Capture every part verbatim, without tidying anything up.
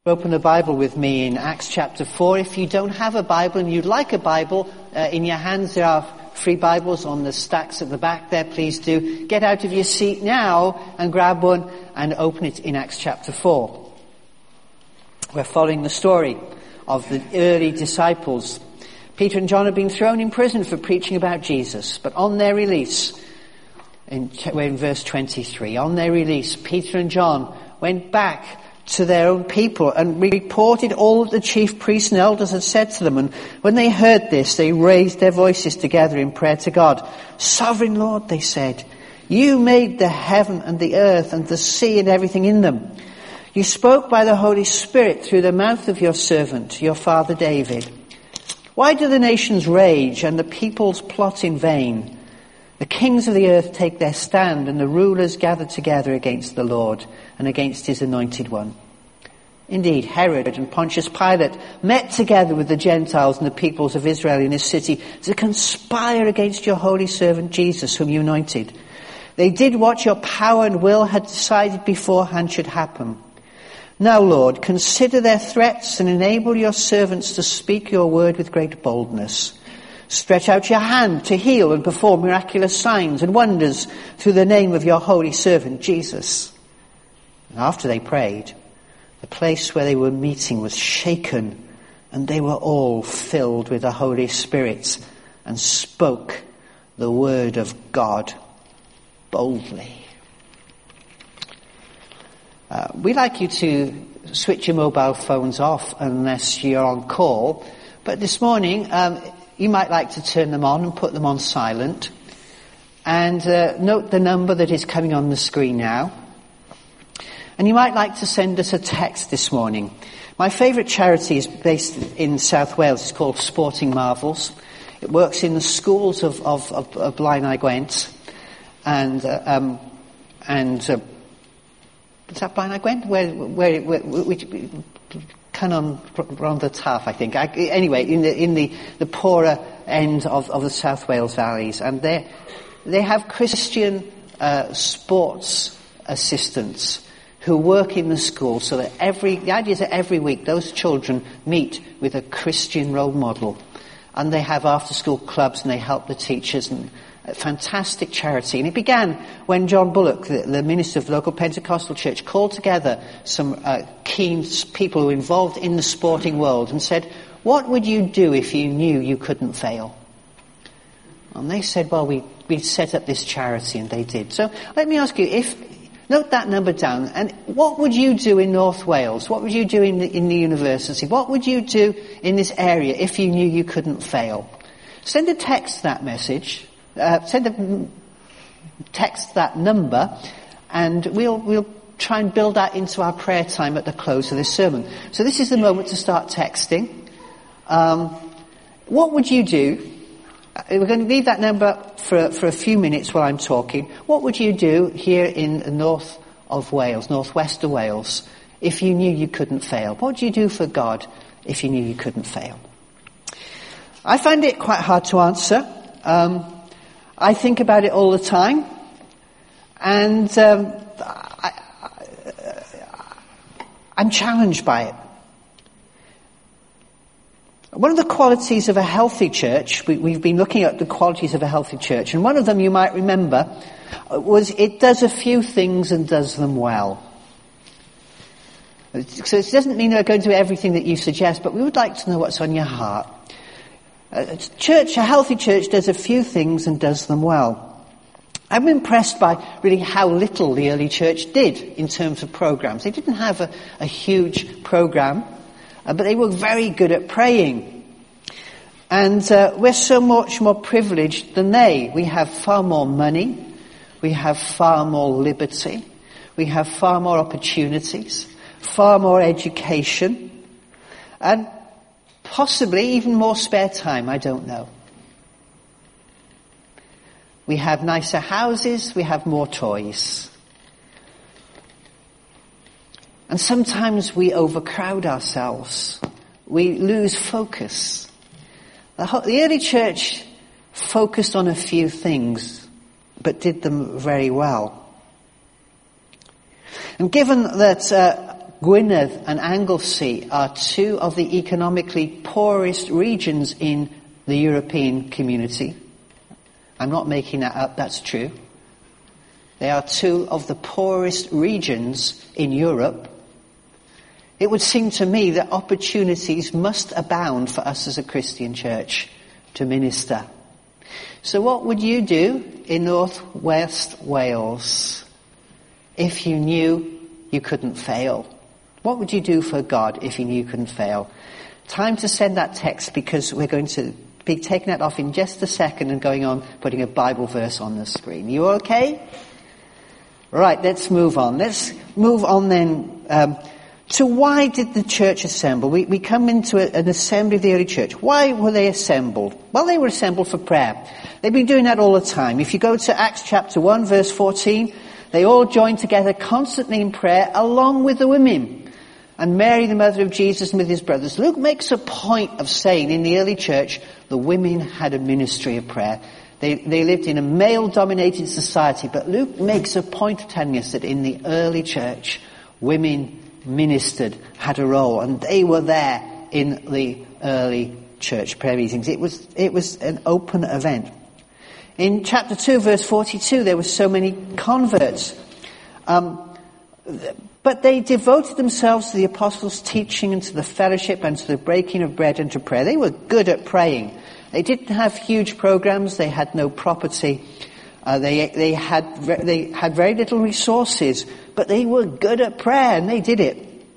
Open the Bible with me in Acts chapter four. If you don't have a Bible and you'd like a Bible, uh, in your hands there are free Bibles on the stacks at the back there. Please do get out of your seat now and grab one and open it in Acts chapter four. We're following the story of the early disciples. Peter and John have been thrown in prison for preaching about Jesus, but on their release, in, we're in verse twenty-three, on their release, Peter and John went back to their own people and reported all that the chief priests and elders had said to them. And when they heard this, they raised their voices together in prayer to God. Sovereign Lord, they said, you made the heaven and the earth and the sea and everything in them. You spoke by the Holy Spirit through the mouth of your servant, your father David. Why do the nations rage and the peoples plot in vain? The kings of the earth take their stand, and the rulers gather together against the Lord and against his anointed one. Indeed, Herod and Pontius Pilate met together with the Gentiles and the peoples of Israel in this city to conspire against your holy servant Jesus, whom you anointed. They did what your power and will had decided beforehand should happen. Now, Lord, consider their threats and enable your servants to speak your word with great boldness. Stretch out your hand to heal and perform miraculous signs and wonders through the name of your holy servant Jesus. And after they prayed, the place where they were meeting was shaken, and they were all filled with the Holy Spirit and spoke the word of God boldly. Uh, we'd like you to switch your mobile phones off unless you're on call. But this morning, um, you might like to turn them on and put them on silent. And uh, note the number that is coming on the screen now. And you might like to send us a text this morning. My favourite charity is based in South Wales. It's called Sporting Marvels. It works in the schools of, of, of, of Blaenau Gwent. And, uh, um, and, uh, is that Blaenau Gwent? Where, where, where, which, Canon Rhondda Taf, I think. I, anyway, in the in the, the poorer end of, of the South Wales valleys, and they they have Christian uh, sports assistants who work in the school, so that every the idea is that every week those children meet with a Christian role model, and they have after school clubs and they help the teachers. And a fantastic charity. And it began when John Bullock, the, the minister of the local Pentecostal church, called together some uh, keen people who were involved in the sporting world and said, what would you do if you knew you couldn't fail? And they said, well, we, we set up this charity, and they did. So let me ask you, if note that number down, and what would you do in North Wales? What would you do in the, in the university? What would you do in this area if you knew you couldn't fail? Send a text that message. Uh, send a text that number, and we'll we'll try and build that into our prayer time at the close of this sermon. So this is the moment to start texting. Um, what would you do? We're going to leave that number for for a few minutes while I'm talking. What would you do here in the north of Wales, northwest of Wales, if you knew you couldn't fail? What would you do for God if you knew you couldn't fail? I find it quite hard to answer. Um, I think about it all the time, and um, I, I, I'm challenged by it. One of the qualities of a healthy church, we, we've been looking at the qualities of a healthy church, and one of them you might remember was it does a few things and does them well. So it doesn't mean they're going to do everything that you suggest, but we would like to know what's on your heart. A church, a healthy church, does a few things and does them well. I'm impressed by really how little the early church did in terms of programs. They didn't have a, a huge program, uh, but they were very good at praying. And uh, we're so much more privileged than they. We have far more money. We have far more liberty. We have far more opportunities, far more education, and possibly even more spare time, I don't know. We have nicer houses, we have more toys. And sometimes we overcrowd ourselves. We lose focus. The, whole, the early church focused on a few things, but did them very well. And given that uh, Gwynedd and Anglesey are two of the economically poorest regions in the European community. I'm not making that up, that's true. They are two of the poorest regions in Europe. It would seem to me that opportunities must abound for us as a Christian church to minister. So what would you do in North West Wales if you knew you couldn't fail? What would you do for God if you knew you couldn't fail? Time to send that text, because we're going to be taking that off in just a second and going on putting a Bible verse on the screen. You okay? Right, let's move on. Let's move on then um, to why did the church assemble? We, we come into a, an assembly of the early church. Why were they assembled? Well, they were assembled for prayer. They've been doing that all the time. If you go to Acts chapter one, verse fourteen, they all joined together constantly in prayer along with the women. And Mary, the mother of Jesus, and with his brothers. Luke makes a point of saying in the early church, the women had a ministry of prayer. They, they lived in a male-dominated society, but Luke makes a point of telling us that in the early church, women ministered, had a role, and they were there in the early church prayer meetings. It was, it was an open event. In chapter two, verse forty-two, there were so many converts. Um, but they devoted themselves to the apostles' teaching and to the fellowship and to the breaking of bread and to prayer. They were good at praying. They didn't have huge programs. They had no property. Uh, they they had they had very little resources, but they were good at prayer, and they did it.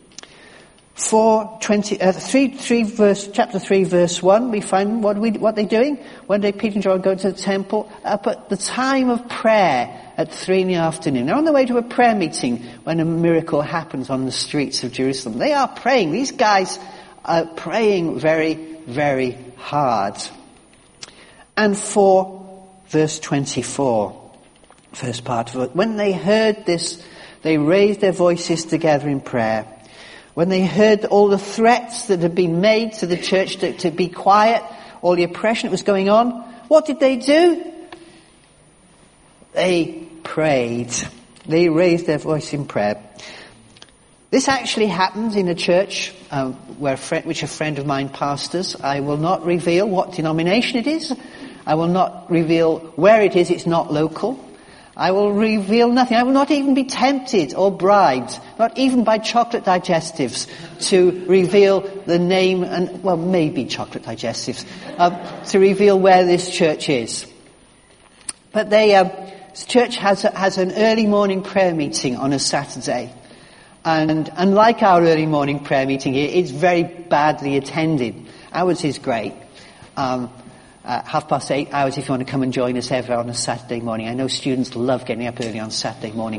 Four twenty uh, three three verse chapter three verse one. We find what we what they're doing. One day, Peter and John go to the temple up at the time of prayer at three in the afternoon. They're on their way to a prayer meeting when a miracle happens on the streets of Jerusalem. They are praying. These guys are praying very very hard. And for verse twenty-four, first part of it, when they heard this, they raised their voices together in prayer. When they heard all the threats that had been made to the church to, to be quiet, all the oppression that was going on, what did they do? They prayed. They raised their voice in prayer. This actually happens in a church um, where a friend, which a friend of mine pastors. I will not reveal what denomination it is. I will not reveal where it is. It's not local. I will reveal nothing. I will not even be tempted or bribed, not even by chocolate digestives, to reveal the name and, well, maybe chocolate digestives, uh, to reveal where this church is. But they, uh, this church has a, has an early morning prayer meeting on a Saturday. And unlike our early morning prayer meeting here, it's very badly attended. Ours is great. Um, Uh, half past eight hours if you want to come and join us ever on a Saturday morning. I know students love getting up early on Saturday morning.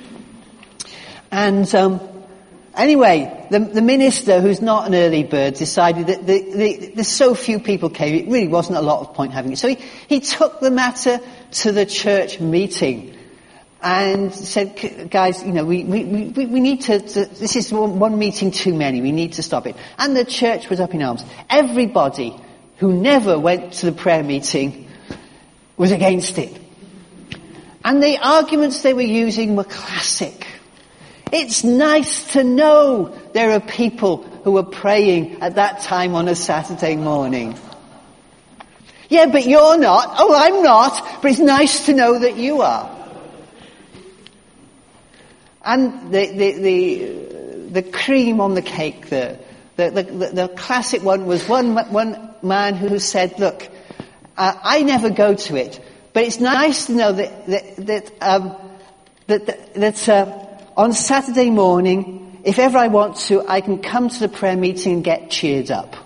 And um, anyway, the, the minister, who's not an early bird, decided that the, the, the so few people came, it really wasn't a lot of point having it. So he, he took the matter to the church meeting and said, guys, you know, we, we, we, we need to, to this is one, one meeting too many, we need to stop it. And the church was up in arms. Everybody who never went to the prayer meeting was against it. And the arguments they were using were classic. It's nice to know there are people who are praying at that time on a Saturday morning. Yeah, but you're not. Oh, I'm not. But it's nice to know that you are. And the, the, the, the cream on the cake, the, the, the, the classic one was one, one man who said, look, uh, I never go to it, but it's nice to know that, that, that, um, that, that, that uh, on Saturday morning, if ever I want to, I can come to the prayer meeting and get cheered up.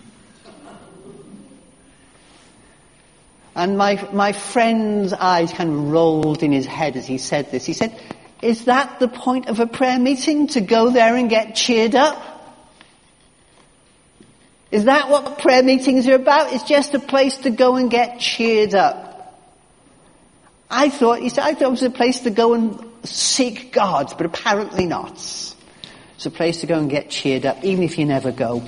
And my, my friend's eyes kind of rolled in his head as he said this. He said, is that the point of a prayer meeting, to go there and get cheered up? Is that what prayer meetings are about? It's just a place to go and get cheered up. I thought, he said, I thought it was a place to go and seek God, but apparently not. It's a place to go and get cheered up, even if you never go.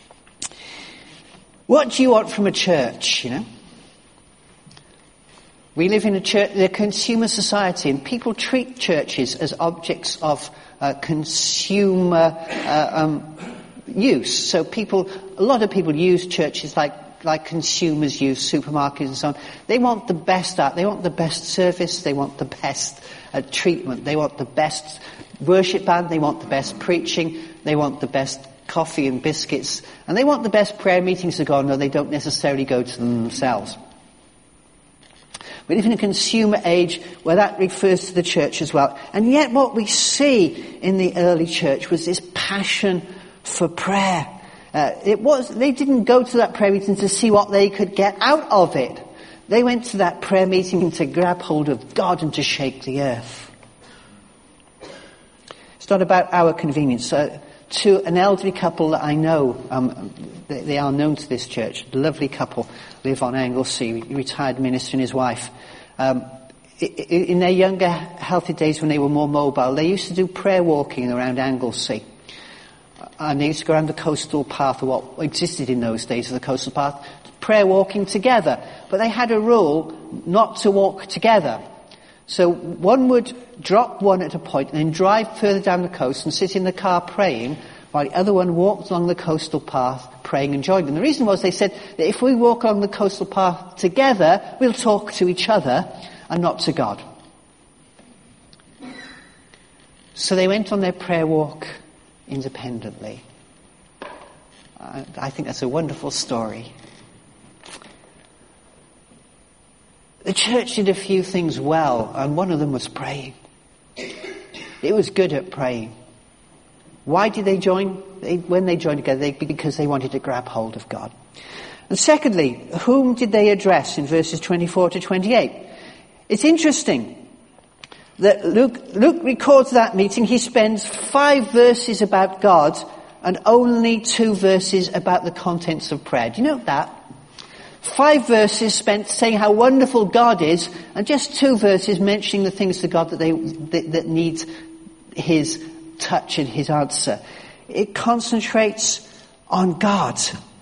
What do you want from a church, you know? We live in a, church, a consumer society, and people treat churches as objects of uh, consumer uh, um, use. So people, a lot of people use churches like like consumers use supermarkets and so on. They want the best out. They want the best service. They want the best uh, treatment. They want the best worship band. They want the best preaching. They want the best coffee and biscuits. And they want the best prayer meetings to go on, though they don't necessarily go to them themselves. We live in a consumer age where that refers to the church as well. And yet what we see in the early church was this passion for prayer. Uh, it was, they didn't go to that prayer meeting to see what they could get out of it. They went to that prayer meeting to grab hold of God and to shake the earth. It's not about our convenience. Uh, to an elderly couple that I know, um, they, they are known to this church, a lovely couple, live on Anglesey, retired minister and his wife. Um, in their younger, healthy days when they were more mobile, they used to do prayer walking around Anglesey. And they used to go around the coastal path, or what existed in those days of the coastal path, prayer walking together. But they had a rule not to walk together. So one would drop one at a point and then drive further down the coast and sit in the car praying, while the other one walked along the coastal path praying and joined them. The reason was they said that if we walk along the coastal path together, we'll talk to each other and not to God. So they went on their prayer walk independently. I think that's a wonderful story. The church did a few things well, and one of them was praying. It was good at praying. Why did they join? They, when they joined together, they, because they wanted to grab hold of God. And secondly, whom did they address in verses twenty-four to twenty-eight? It's interesting that Luke, Luke records that meeting. He spends five verses about God and only two verses about the contents of prayer. Do you know that? Five verses spent saying how wonderful God is, and just two verses mentioning the things to God that they that, that need His touch and His answer. It concentrates on God.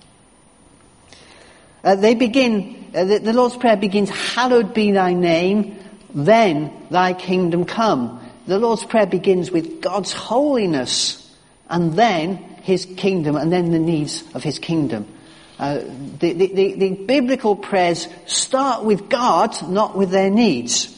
Uh, they begin. Uh, the, the Lord's Prayer begins, "Hallowed be Thy name, then Thy kingdom come." The Lord's Prayer begins with God's holiness, and then His kingdom, and then the needs of His kingdom. Uh, the, the, the, the biblical prayers start with God, not with their needs.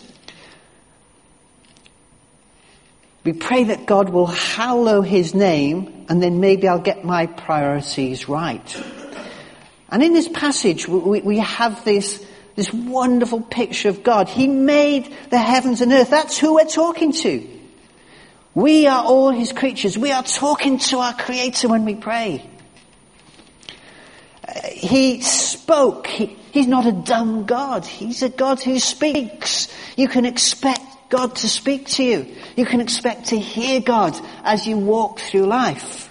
We pray that God will hallow His name, and then maybe I'll get my priorities right. And in this passage, we, we have this, this wonderful picture of God. He made the heavens and earth. That's who we're talking to. We are all His creatures. We are talking to our Creator when we pray. He spoke. He, he's not a dumb God. He's a God who speaks. You can expect God to speak to you. You can expect to hear God as you walk through life.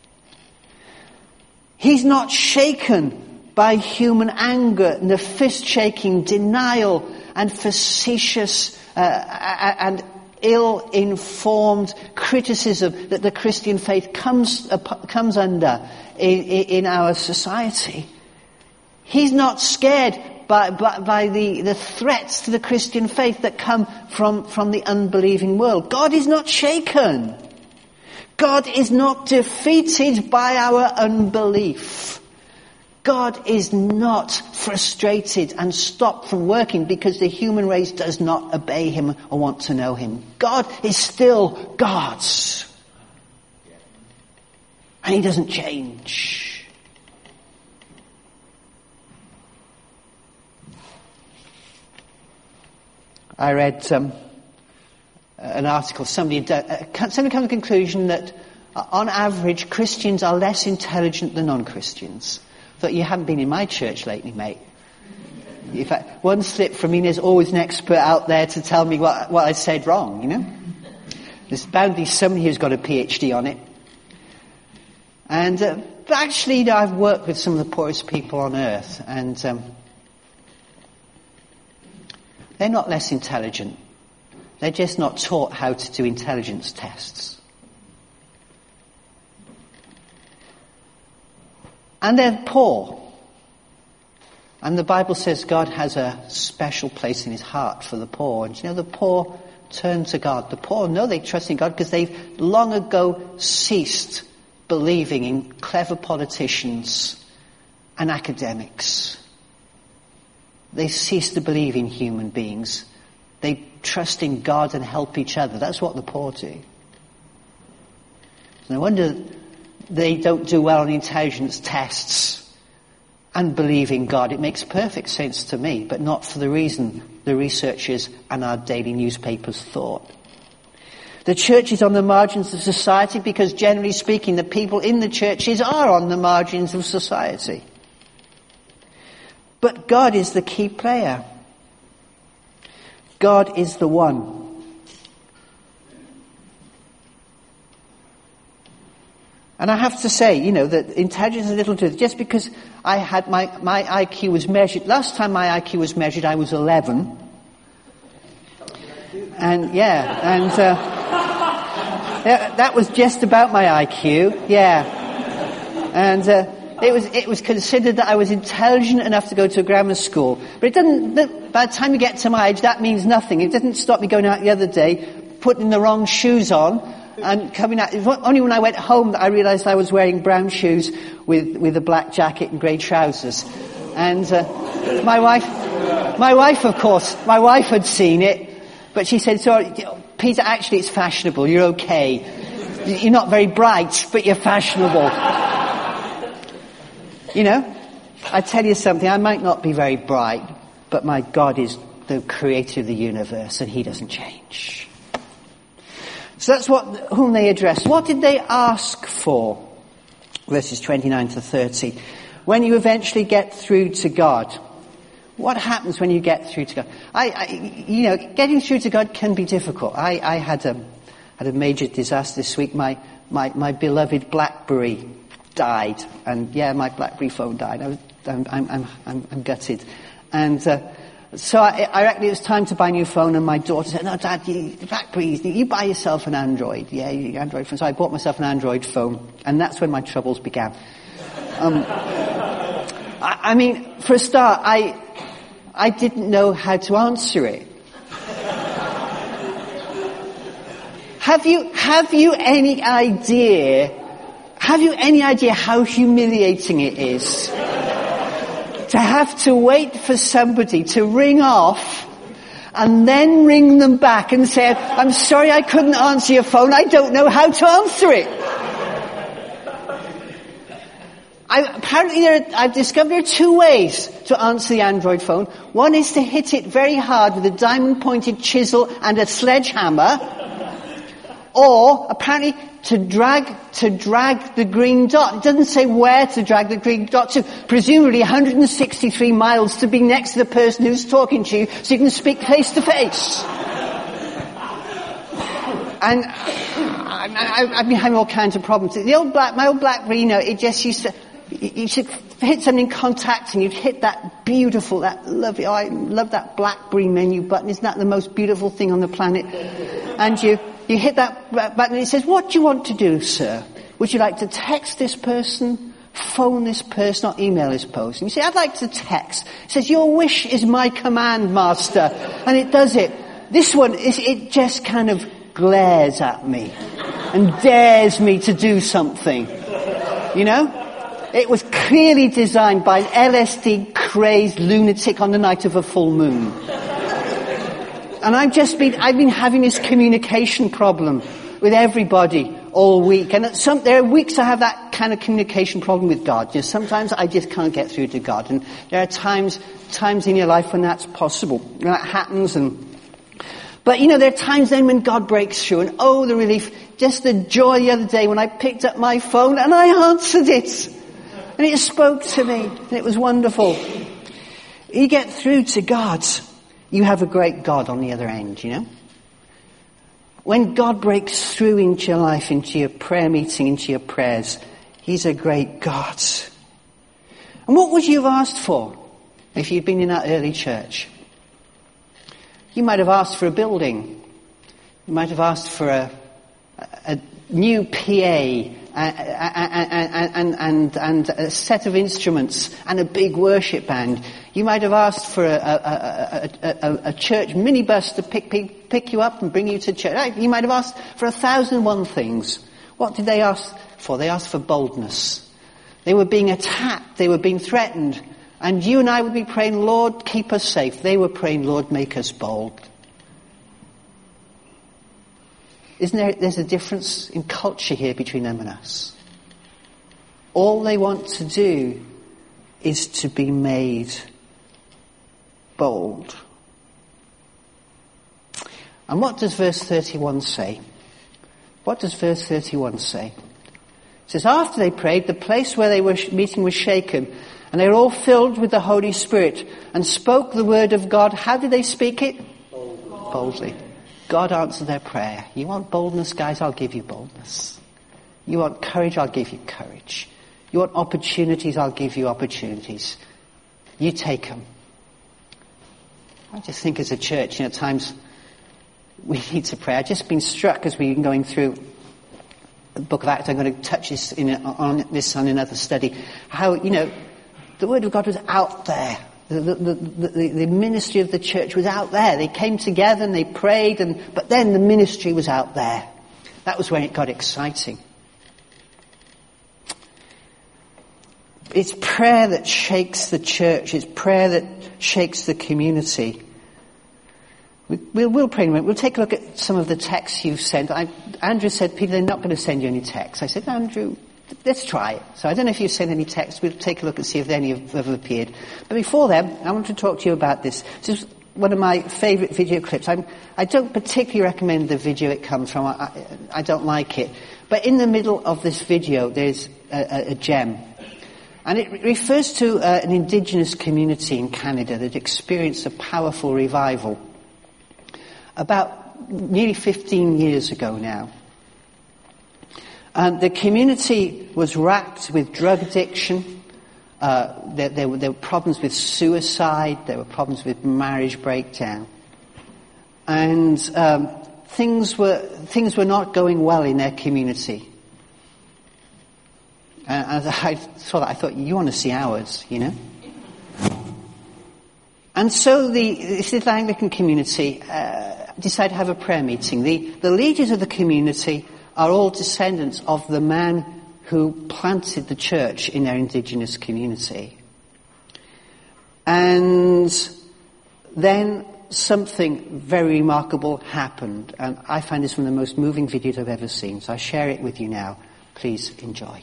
He's not shaken by human anger and the fist-shaking denial and facetious uh, and ill-informed criticism that the Christian faith comes uh, comes under in, in our society. He's not scared by, by, by the, the threats to the Christian faith that come from, from the unbelieving world. God is not shaken. God is not defeated by our unbelief. God is not frustrated and stopped from working because the human race does not obey Him or want to know Him. God is still God's. And He doesn't change. I read um, an article, somebody, uh, somebody came to the conclusion that uh, on average Christians are less intelligent than non-Christians. Thought, you haven't been in my church lately, mate. In fact, one slip from me, there's always an expert out there to tell me what, what I said wrong, you know. There's bound to be somebody who's got a PhD on it. And uh, but actually, you know, I've worked with some of the poorest people on earth, and um, they're not less intelligent. They're just not taught how to do intelligence tests. And they're poor. And the Bible says God has a special place in his heart for the poor. And you know, the poor turn to God. The poor know they trust in God because they've long ago ceased believing in clever politicians and academics. They ceased to believe in human beings. They trust in God and help each other. That's what the poor do. No wonder they don't do well on intelligence tests and believe in God. It makes perfect sense to me, but not for the reason the researchers and our daily newspapers thought. The church is on the margins of society because, generally speaking, the people in the churches are on the margins of society. But God is the key player. God is the one. And I have to say, you know, that intelligence is a little to just because I had my, my I Q was measured. Last time my I Q was measured, I was eleven. And yeah, and uh, yeah, that was just about my I Q. Yeah. And uh, it was it was considered that I was intelligent enough to go to a grammar school. But it doesn't, by the time you get to my age, that means nothing. It didn't stop me going out the other day, putting the wrong shoes on, and coming out. It was only when I went home that I realised I was wearing brown shoes with, with a black jacket and grey trousers. And uh, my wife, my wife, of course, my wife had seen it, but she said, "Sorry, Peter, actually it's fashionable. You're okay. You're not very bright, but you're fashionable." You know, I tell you something, I might not be very bright, but my God is the creator of the universe, and he doesn't change. So that's what whom they addressed. What did they ask for? Verses twenty-nine to thirty. When you eventually get through to God, what happens when you get through to God? I, I you know, getting through to God can be difficult. I, I had a had a major disaster this week. My my my beloved BlackBerry died, and yeah, my BlackBerry phone died. I was, I'm, I'm, I'm, I'm gutted, and uh, so I, I reckon it was time to buy a new phone. And my daughter said, "No, Dad, you, BlackBerry, you buy yourself an Android." Yeah, you, Android phone. So I bought myself an Android phone, and that's when my troubles began. Um, I, I mean, for a start, I I didn't know how to answer it. have you have you any idea? Have you any idea how humiliating it is to have to wait for somebody to ring off and then ring them back and say, "I'm sorry I couldn't answer your phone, I don't know how to answer it." I, apparently there are, I've discovered there are two ways to answer the Android phone. One is to hit it very hard with a diamond-pointed chisel and a sledgehammer, or apparently to drag to drag the green dot. It doesn't say where to drag the green dot to. Presumably one hundred sixty-three miles to be next to the person who's talking to you so you can speak face to face. And I, I've been having all kinds of problems. The old black, my old BlackBerry, you know, it just used to, you should hit something in contact and you'd hit that beautiful, that lovely, oh, I love that BlackBerry menu button. Isn't that the most beautiful thing on the planet? And you, You hit that button and it says, "What do you want to do, sir? Would you like to text this person, phone this person, or email this person?" You say, "I'd like to text." It says, "Your wish is my command, master." And it does it. This one, it just kind of glares at me and dares me to do something. You know? It was clearly designed by an L S D-crazed lunatic on the night of a full moon. And I've just been, I've been having this communication problem with everybody all week. And at some, there are weeks I have that kind of communication problem with God. Just sometimes I just can't get through to God. And there are times, times in your life when that's possible. And that happens and, but you know, there are times then when God breaks through and oh, the relief, just the joy the other day when I picked up my phone and I answered it. And it spoke to me. And it was wonderful. You get through to God. You have a great God on the other end, you know. When God breaks through into your life, into your prayer meeting, into your prayers, he's a great God. And what would you have asked for if you'd been in that early church? You might have asked for a building. You might have asked for a, a new P A and, and, and, and, and a set of instruments and a big worship band. You might have asked for a, a, a, a, a church minibus to pick, pick, pick you up and bring you to church. You might have asked for a thousand and one things. What did they ask for? They asked for boldness. They were being attacked. They were being threatened. And you and I would be praying, Lord, keep us safe. They were praying, Lord, make us bold. Isn't there, there's a difference in culture here between them and us. All they want to do is to be made bold. And what does verse thirty-one say? What does verse thirty-one say? It says, after they prayed, the place where they were meeting was shaken, and they were all filled with the Holy Spirit, and spoke the word of God. How did they speak it? Boldly. Boldly. God answered their prayer. You want boldness, guys? I'll give you boldness. You want courage? I'll give you courage. You want opportunities? I'll give you opportunities. You take them. I just think as a church, you know, at times we need to pray. I've just been struck as we've been going through the book of Acts. I'm going to touch this in a, on this on another study. How, you know, the word of God was out there. The, the, the, the, the ministry of the church was out there. They came together and they prayed, and but then the ministry was out there. That was when it got exciting. It's prayer that shakes the church. It's prayer that shakes the community. We, we'll, we'll pray in a minute. We'll take a look at some of the texts you've sent. I, Andrew said, Peter, they're not going to send you any texts. I said, Andrew, let's try it. So I don't know if you've sent any texts. We'll take a look and see if any have, have appeared. But before then, I want to talk to you about this. This is one of my favourite video clips. I'm, I don't particularly recommend the video it comes from. I, I, I don't like it. But in the middle of this video, there's a, a, a gem. And it refers to uh, an indigenous community in Canada that experienced a powerful revival about nearly fifteen years ago now. And the community was racked with drug addiction. Uh, there, there, were, there were problems with suicide. There were problems with marriage breakdown. And um, things were things were not going well in their community. And as I saw that, I thought, you want to see ours, you know? And so the this little Anglican community uh, decided to have a prayer meeting. The, the leaders of the community are all descendants of the man who planted the church in their indigenous community. And then something very remarkable happened. And I find this one of the most moving videos I've ever seen. So I share it with you now. Please enjoy.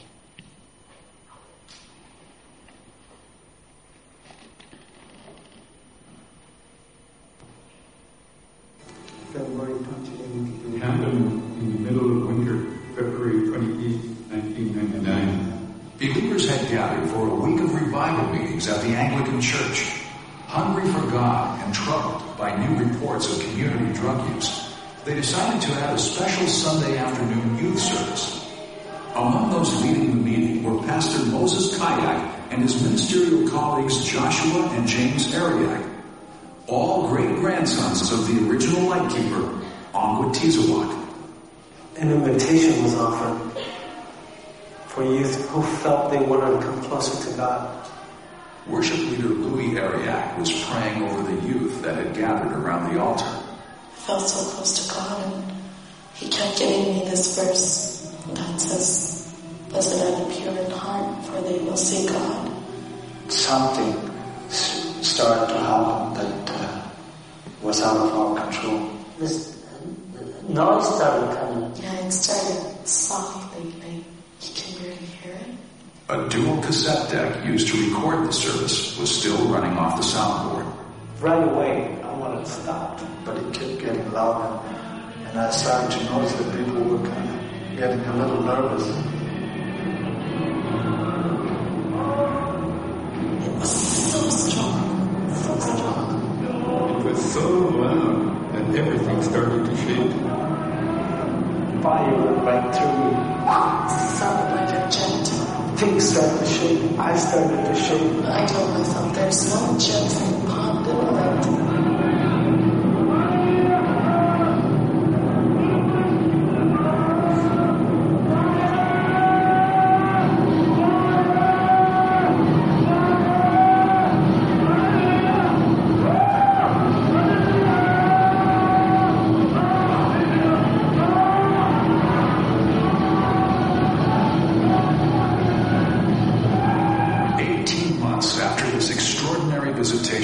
It happened in the middle of winter, February twenty-eighth, nineteen ninety-nine. Believers had gathered for a week of revival meetings at the Anglican Church. Hungry for God and troubled by new reports of community drug use, they decided to have a special Sunday afternoon youth service. Among those leading the meeting were Pastor Moses Kayak and his ministerial colleagues Joshua and James Ariak, all great-grandsons of the original lightkeeper, Ongwatizawak. An invitation was offered for youth who felt they wanted to come closer to God. Worship leader Louis Ariak was praying over the youth that had gathered around the altar. I felt so close to God, and he kept giving me this verse that says, "Blessed are the pure in heart, for they will see God." Something started to happen that uh, was out of our control. This noise started coming. Yeah, it started softly, like you can barely hear it. A dual cassette deck used to record the service was still running off the soundboard. Right away, I wanted to stop, but it kept getting louder, and I started to notice that people were kind of getting a little nervous. It was so strong, so strong. It was so loud that everything started to shake. Fire went right through me. It sounded like a jet. Things started to shake. I started to shake. I told myself, there's no jets in the pond in light.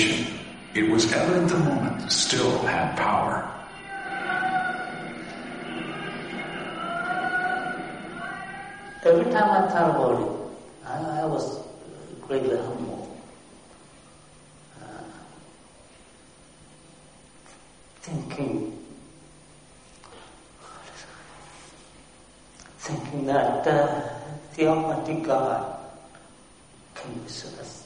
devastation, it was evident the moment still had power. Every time I thought about it, I, I was greatly humble. Uh, thinking, thinking that uh, the Almighty God can visit us.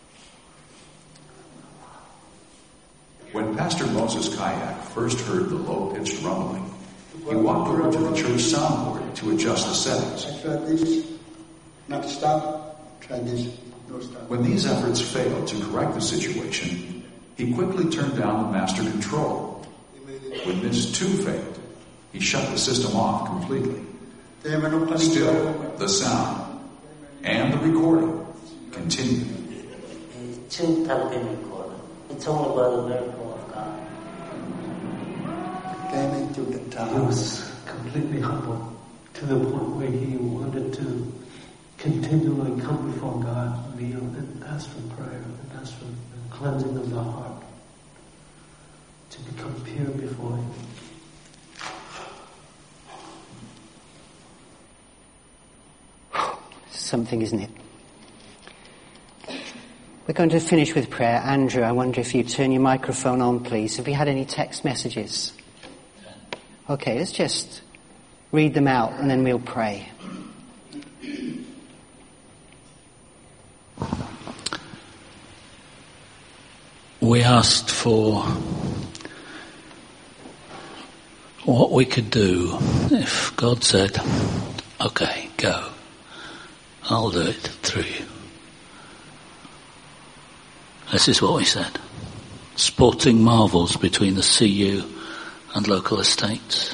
When Pastor Moses Kayak first heard the low-pitched rumbling, he walked over to the church soundboard to adjust the settings. I tried this, not stop, tried this, no stop. When these efforts failed to correct the situation, he quickly turned down the master control. When this too failed, he shut the system off completely. Still, the sound and the recording continued. It shouldn't have been recorded. It's only by the miracle of God. He was completely humble to the point where he wanted to continually come before God, kneel and ask for prayer and ask for the cleansing of the heart to become pure before him. Something, isn't it? We're going to finish with prayer. Andrew, I wonder if you turn your microphone on, please. Have you had any text messages? Okay, let's just read them out and then we'll pray. We asked for what we could do if God said, okay, go. I'll do it through you. This is what we said. Sporting marvels between the C U and local estates.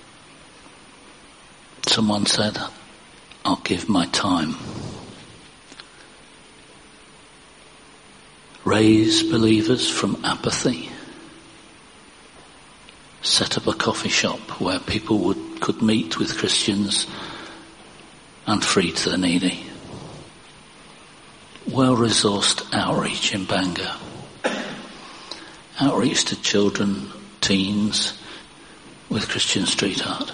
Someone said, I'll give my time. Raise believers from apathy. Set up a coffee shop where people would could meet with Christians and feed the needy. Well-resourced outreach in Bangor. Outreach to children, teens with Christian street art.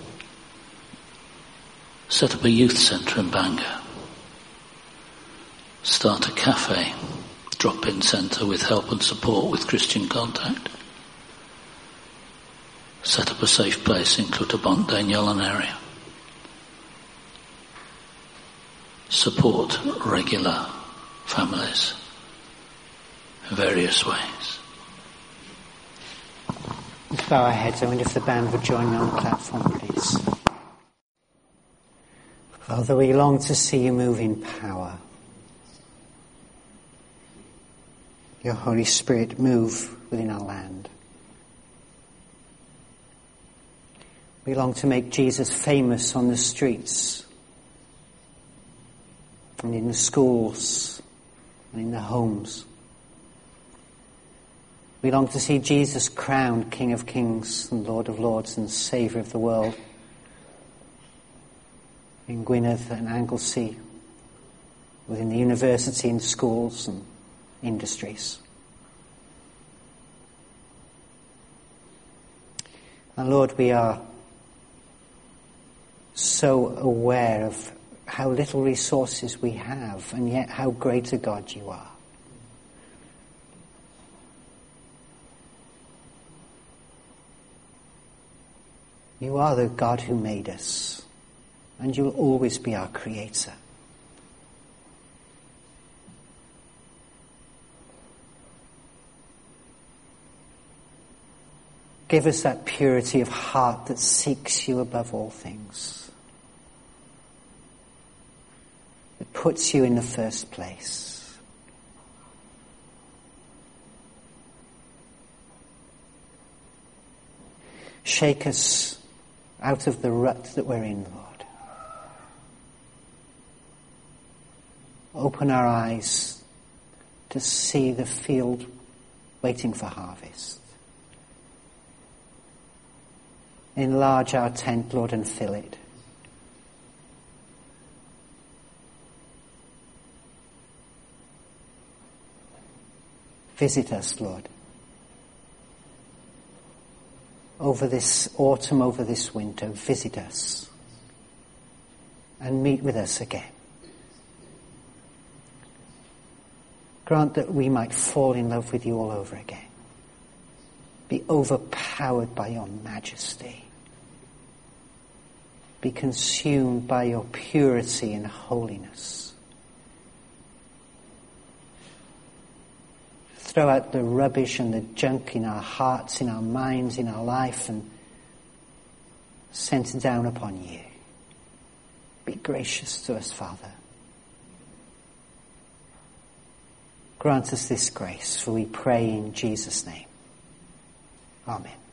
Set up a youth centre in Bangor. Start a cafe, drop-in centre with help and support with Christian contact. Set up a safe place in Clutterbunt, Dainiolan area. Support regular families in various ways. Let's bow our heads. I wonder if the band would join me on the platform, please. Father, we long to see you move in power. Your Holy Spirit move within our land. We long to make Jesus famous on the streets and in the schools and in the homes. We long to see Jesus crowned King of Kings and Lord of Lords and Saviour of the world in Gwynedd and Anglesey, within the university and schools and industries. And Lord, we are so aware of how little resources we have, and yet how great a God you are. You are the God who made us, and you'll always be our creator. Give us that purity of heart that seeks you above all things, that puts you in the first place. Shake us out of the rut that we're in, Lord. Open our eyes to see the field waiting for harvest. Enlarge our tent, Lord, and fill it. Visit us, Lord. Over this autumn, over this winter, visit us and meet with us again. Grant that we might fall in love with you all over again. Be overpowered by your majesty. Be consumed by your purity and holiness. Throw out the rubbish and the junk in our hearts, in our minds, in our life, and send it down upon you. Be gracious to us, Father. Grant us this grace, for we pray in Jesus' name. Amen.